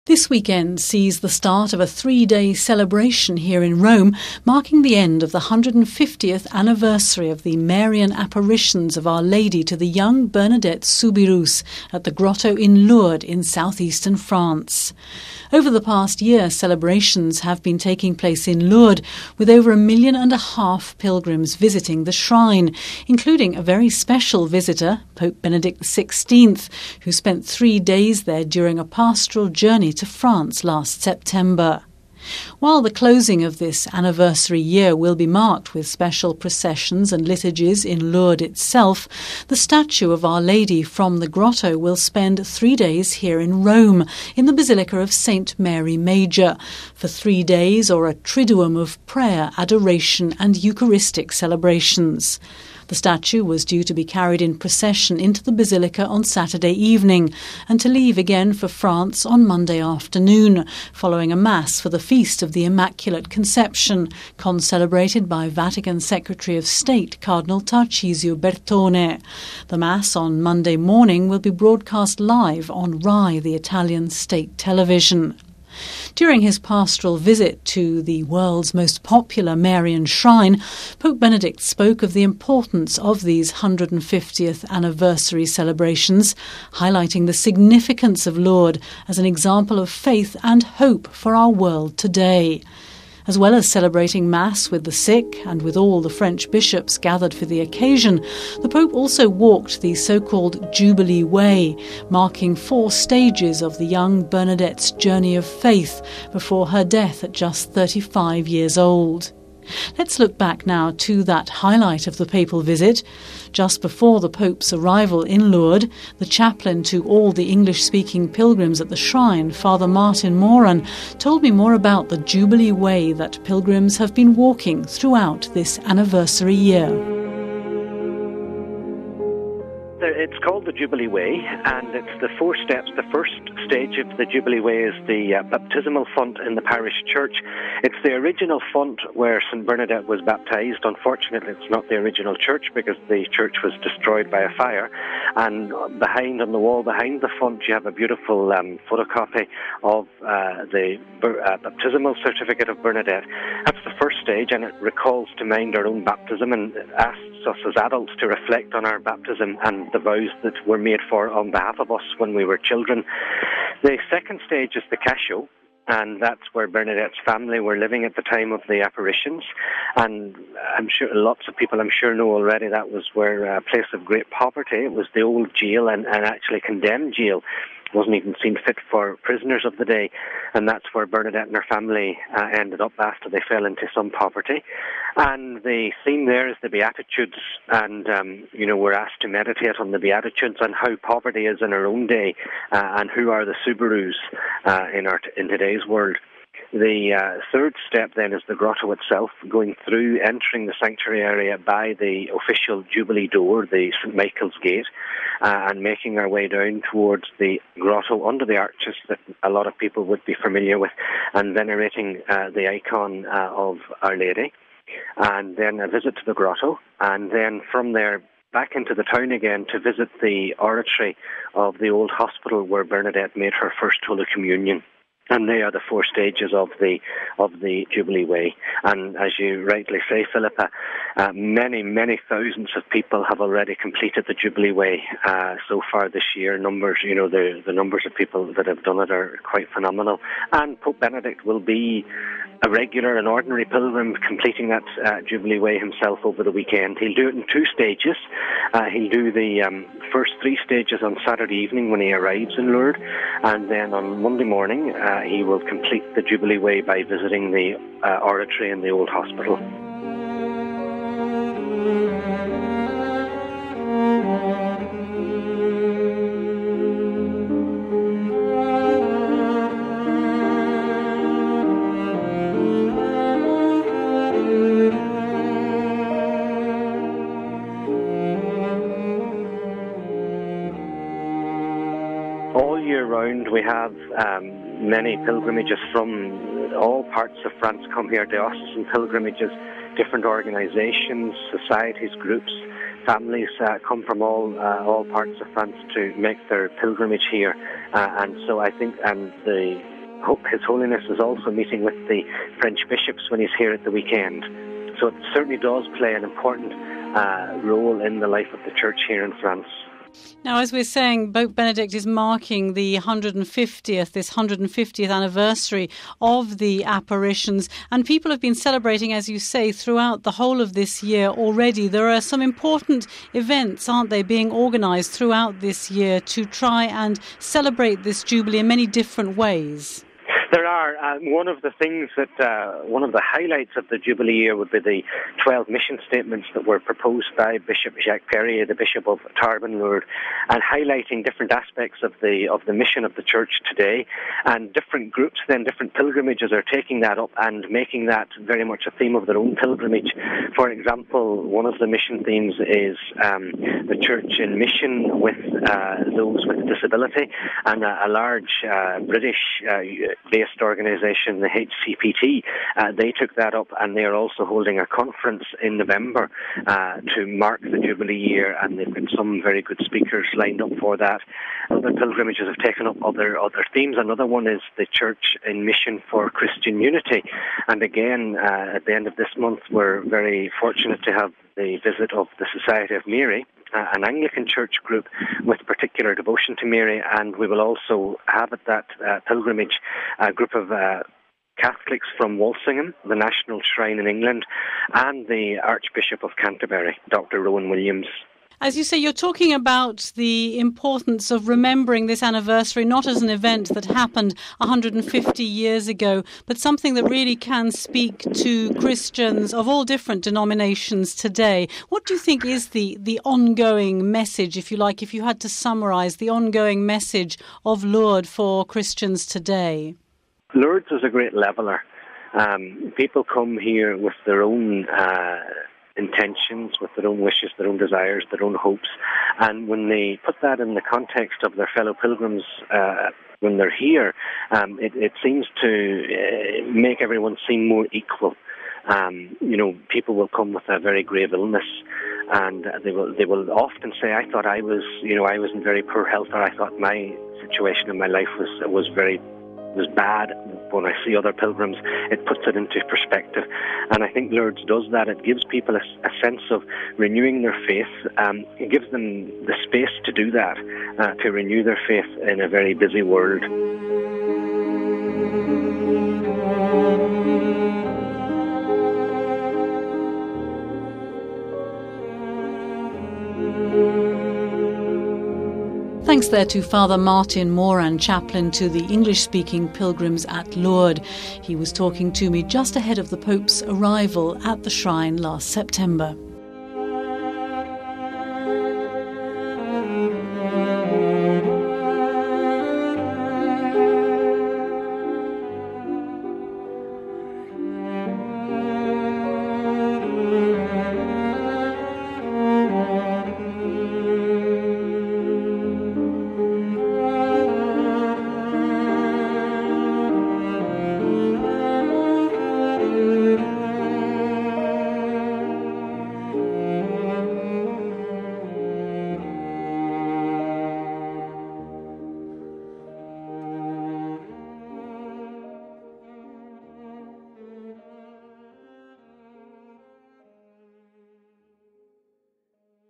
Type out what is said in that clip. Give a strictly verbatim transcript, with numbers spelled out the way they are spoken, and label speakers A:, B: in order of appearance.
A: This weekend sees the start of a three-day celebration here in Rome, marking the end of the one hundred fiftieth anniversary of the Marian apparitions of Our Lady to the young Bernadette Soubirous at the grotto in Lourdes in southeastern France. Over the past year, celebrations have been taking place in Lourdes, with over a million and a half pilgrims visiting the shrine, including a very special visitor, Pope Benedict the sixteenth, who spent three days there during a pastoral journey to France last September. While the closing of this anniversary year will be marked with special processions and liturgies in Lourdes itself, the statue of Our Lady from the grotto will spend three days here in Rome, in the Basilica of Saint Mary Major, for three days or a triduum of prayer, adoration and Eucharistic celebrations. The statue was due to be carried in procession into the Basilica on Saturday evening and to leave again for France on Monday afternoon, following a Mass for the Feast of the Immaculate Conception, concelebrated by Vatican Secretary of State Cardinal Tarcisio Bertone. The Mass on Monday morning will be broadcast live on RAI, the Italian state television. During his pastoral visit to the world's most popular Marian shrine, Pope Benedict spoke of the importance of these one hundred fiftieth anniversary celebrations, highlighting the significance of Lourdes as an example of faith and hope for our world today. As well as celebrating Mass with the sick and with all the French bishops gathered for the occasion, the Pope also walked the so-called Jubilee Way, marking four stages of the young Bernadette's journey of faith before her death at just thirty-five years old. Let's look back now to that highlight of the papal visit. Just before the Pope's arrival in Lourdes, the chaplain to all the English-speaking pilgrims at the shrine, Father Martin Moran, told me more about the Jubilee Way that pilgrims have been walking throughout this anniversary year.
B: It's called the Jubilee Way, and it's the four steps. The first stage of the Jubilee Way is the uh, baptismal font in the parish church. It's the original font where Saint Bernadette was baptised. Unfortunately, it's not the original church because the church was destroyed by a fire. And behind, on the wall behind the font, you have a beautiful um, photocopy of uh, the uh, baptismal certificate of Bernadette. That's the first stage, and it recalls to mind our own baptism and asks us as adults to reflect on our baptism and the vows that were made for on behalf of us when we were children. The second stage is the Cascio, and that's where Bernadette's family were living at the time of the apparitions. And I'm sure lots of people, I'm sure, know already that was where a place of great poverty. It was the old jail, and, and actually condemned jail. Wasn't even seen fit for prisoners of the day, and that's where Bernadette and her family uh, ended up after they fell into some poverty. And the theme there is the Beatitudes, and um, you know, we're asked to meditate on the Beatitudes and how poverty is in our own day, uh, and who are the Soubirous uh, in our in today's world. The uh, third step then is the grotto itself, going through, entering the sanctuary area by the official Jubilee door, the Saint Michael's Gate, uh, and making our way down towards the grotto under the arches that a lot of people would be familiar with, and venerating uh, the icon uh, of Our Lady. And then a visit to the grotto, and then from there back into the town again to visit the oratory of the old hospital where Bernadette made her first Holy Communion. And they are the four stages of the of the Jubilee Way. And as you rightly say, Philippa, uh, many, many thousands of people have already completed the Jubilee Way uh, so far this year. Numbers, you know, the, the numbers of people that have done it are quite phenomenal. And Pope Benedict will be a regular and ordinary pilgrim completing that uh, Jubilee Way himself over the weekend. He'll do it in two stages. Uh, he'll do the um, first three stages on Saturday evening when he arrives in Lourdes, and then on Monday morning uh, he will complete the Jubilee Way by visiting the uh, oratory in the old hospital. All year round we have um, many pilgrimages from all parts of France come here, diocesan pilgrimages, different organisations, societies, groups, families uh, come from all uh, all parts of France to make their pilgrimage here, uh, and so I think and the His Holiness is also meeting with the French bishops when he's here at the weekend. So it certainly does play an important uh, role in the life of the Church here in France.
A: Now, as we're saying, Pope Benedict is marking the one hundred fiftieth, this one hundred fiftieth anniversary of the apparitions, and people have been celebrating, as you say, throughout the whole of this year already. There are some important events, aren't they, being organised throughout this year to try and celebrate this Jubilee in many different ways?
B: There are. Um, one of the things that, uh, one of the highlights of the Jubilee year would be the twelve mission statements that were proposed by Bishop Jacques Perrier, the Bishop of Tarbes, Lourdes, and highlighting different aspects of the of the mission of the Church today. And different groups, then different pilgrimages are taking that up and making that very much a theme of their own pilgrimage. For example, one of the mission themes is um, the Church in mission with uh, those with disability, and a, a large uh, British uh, based organisation, the H C P T, uh, they took that up, and they are also holding a conference in November uh, to mark the Jubilee year, and they've got some very good speakers lined up for that. Other pilgrimages have taken up other other themes. Another one is the Church in Mission for Christian Unity, and again, uh, at the end of this month, we're very fortunate to have the visit of the Society of Mary, Uh, an Anglican church group with particular devotion to Mary, and we will also have at that uh, pilgrimage a group of uh, Catholics from Walsingham, the national shrine in England, and the Archbishop of Canterbury, Doctor Rowan Williams.
A: As you say, you're talking about the importance of remembering this anniversary not as an event that happened one hundred fifty years ago, but something that really can speak to Christians of all different denominations today. What do you think is the, the ongoing message, if you like, if you had to summarise the ongoing message of Lourdes for Christians today?
B: Lourdes is a great leveller. Um, people come here with their own Uh, intentions, with their own wishes, their own desires, their own hopes, and when they put that in the context of their fellow pilgrims uh, when they're here, um, it, it seems to uh, make everyone seem more equal. Um, you know, people will come with a very grave illness, and they will they will often say, "I thought I was, you know, I was in very poor health, or I thought my situation in my life was was very." was bad." When I see other pilgrims, it puts it into perspective, and I think Lourdes does that. It gives people a, a sense of renewing their faith. Um, it gives them the space to do that, uh, to renew their faith in a very busy world.
A: Thanks there to Father Martin Moran, chaplain to the English-speaking pilgrims at Lourdes. He was talking to me just ahead of the Pope's arrival at the shrine last September.